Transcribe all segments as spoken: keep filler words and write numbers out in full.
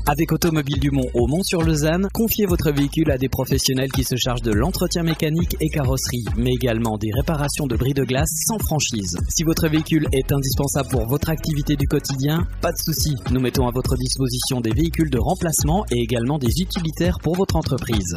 Avec Automobile du Mont au Mont-sur-Lausanne, confiez votre véhicule à des professionnels qui se chargent de l'entretien mécanique et carrosserie, mais également des réparations de bris de glace sans franchise. Si votre véhicule est indispensable pour votre activité du quotidien, pas de souci, nous mettons à votre disposition des véhicules de remplacement et également des utilitaires pour votre entreprise.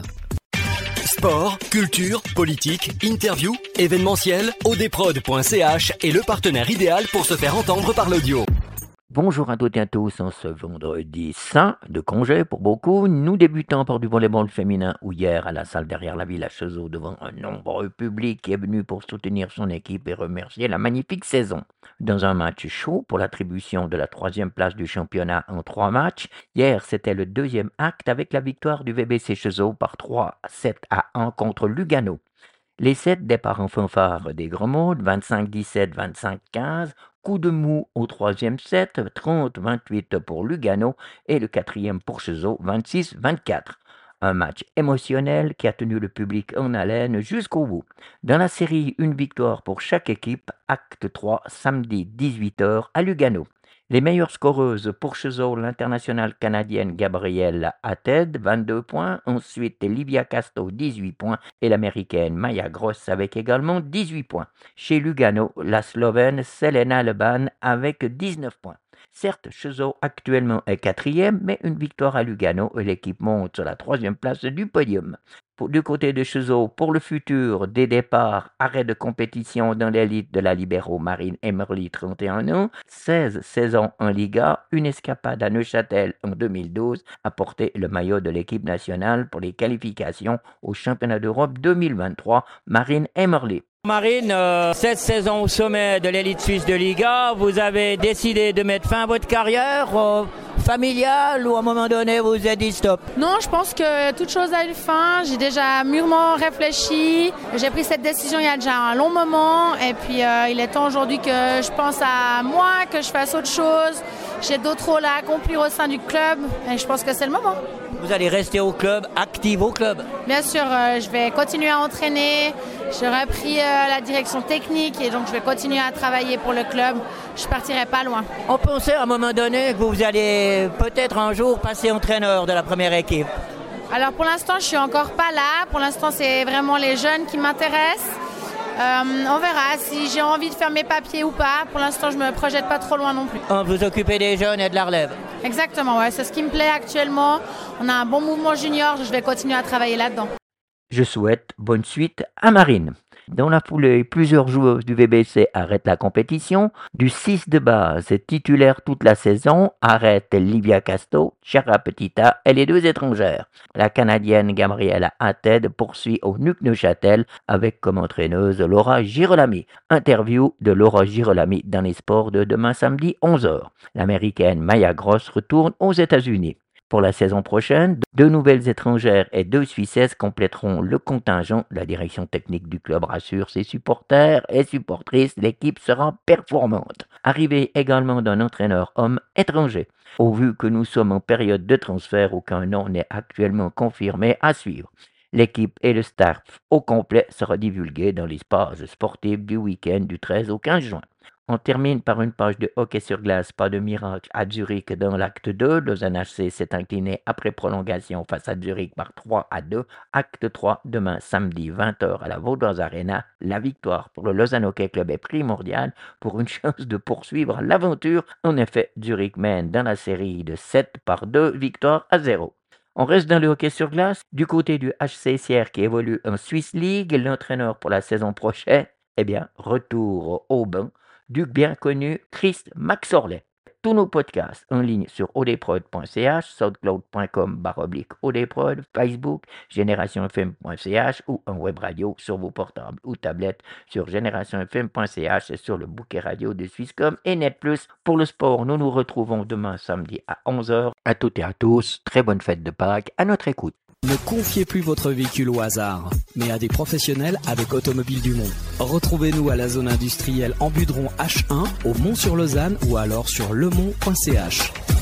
Sport, culture, politique, interview, événementiel, odprod point c h est le partenaire idéal pour se faire entendre par l'audio. Bonjour à toutes et à tous, en ce vendredi saint de congé pour beaucoup, nous débutons par du volleyball féminin où hier à la salle derrière la ville à Cheseaux devant un nombreux public qui est venu pour soutenir son équipe et remercier la magnifique saison. Dans un match chaud pour l'attribution de la troisième place du championnat en trois matchs, hier c'était le deuxième acte avec la victoire du V B C Cheseaux par trois sept à un contre Lugano. Les sept départs en fanfare des Grands Modes, vingt-cinq dix-sept, vingt-cinq quinze, coup de mou au troisième set, trente vingt-huit pour Lugano et le quatrième pour Cheseaux, vingt-six vingt-quatre. Un match émotionnel qui a tenu le public en haleine jusqu'au bout. Dans la série, une victoire pour chaque équipe, acte trois, samedi dix-huit heures à Lugano. Les meilleures scoreuses pour Cheseaux, l'internationale canadienne Gabrielle Atted, vingt-deux points. Ensuite, Livia Casto, dix-huit points. Et l'américaine Maya Gross avec également dix-huit points. Chez Lugano, la Slovène Selena Leban avec dix-neuf points. Certes, Cheseaux actuellement est quatrième, mais une victoire à Lugano et l'équipe monte sur la troisième place du podium. Pour, du côté de Cheseaux, pour le futur, des départs, arrêt de compétition dans l'élite de la libéro Marine Emerly, trente et un ans, seize saisons en Liga, une escapade à Neuchâtel en deux mille douze, a porté le maillot de l'équipe nationale pour les qualifications au championnat d'Europe deux mille vingt-trois, Marine Emerly. Marine, euh, cette saison au sommet de l'élite suisse de Liga, vous avez décidé de mettre fin à votre carrière euh, familiale ou à un moment donné vous vous êtes dit stop? Non, je pense que toute chose a une fin. J'ai déjà mûrement réfléchi. J'ai pris cette décision il y a déjà un long moment et puis euh, il est temps aujourd'hui que je pense à moi, que je fasse autre chose. J'ai d'autres rôles à accomplir au sein du club et je pense que c'est le moment. Vous allez rester au club, active au club? Bien sûr, euh, je vais continuer à entraîner. J'aurais pris euh, la direction technique et donc je vais continuer à travailler pour le club. Je partirai pas loin. On pensait à un moment donné que vous allez peut-être un jour passer entraîneur de la première équipe. Alors pour l'instant, je suis encore pas là. Pour l'instant, c'est vraiment les jeunes qui m'intéressent. Euh, on verra si j'ai envie de faire mes papiers ou pas. Pour l'instant, je me projette pas trop loin non plus. Vous occupez des jeunes et de la relève? Exactement, ouais, c'est ce qui me plaît actuellement. On a un bon mouvement junior, je vais continuer à travailler là-dedans. Je souhaite bonne suite à Marine. Dans la foulée, plusieurs joueuses du V B C arrêtent la compétition. Du six de base, titulaire toute la saison, arrête Livia Casto, Chiara Petita et les deux étrangères. La Canadienne Gabriella Atted poursuit au N U C Neuchâtel avec comme entraîneuse Laura Girolami. Interview de Laura Girolami dans les sports de demain samedi onze heures. L'Américaine Maya Gross retourne aux États-Unis. Pour la saison prochaine, deux nouvelles étrangères et deux Suissesses compléteront le contingent. La direction technique du club rassure ses supporters et supportrices, l'équipe sera performante. Arrivée également d'un entraîneur homme étranger. Au vu que nous sommes en période de transfert, aucun nom n'est actuellement confirmé à suivre. L'équipe et le staff au complet sera divulgué dans l'espace sportif du week-end du treize au quinze juin. On termine par une page de hockey sur glace, pas de miracle à Zurich dans l'acte deux. Lausanne H C s'est incliné après prolongation face à Zurich par trois à deux. Acte trois, demain samedi vingt heures à la Vaudoise Arena. La victoire pour le Lausanne Hockey Club est primordiale pour une chance de poursuivre l'aventure. En effet, Zurich mène dans la série de sept par deux victoires à zéro. On reste dans le hockey sur glace. Du côté du H C Sierre qui évolue en Swiss League, l'entraîneur pour la saison prochaine, eh bien, retour au banc du bien connu Chris Maxorley. Tous nos podcasts en ligne sur odprod point c h, soundcloud point com barre oblique odprod, Facebook, génération f m point c h ou en web radio sur vos portables ou tablettes sur génération f m point c h et sur le bouquet radio de Swisscom et Net Plus. Pour le sport, nous nous retrouvons demain samedi à onze heures. À toutes et à tous, très bonne fête de Pâques, à notre écoute. Ne confiez plus votre véhicule au hasard, mais à des professionnels avec Automobile du Mont. Retrouvez-nous à la zone industrielle en Budron H un, au Mont-sur-Lausanne ou alors sur lemont point c h.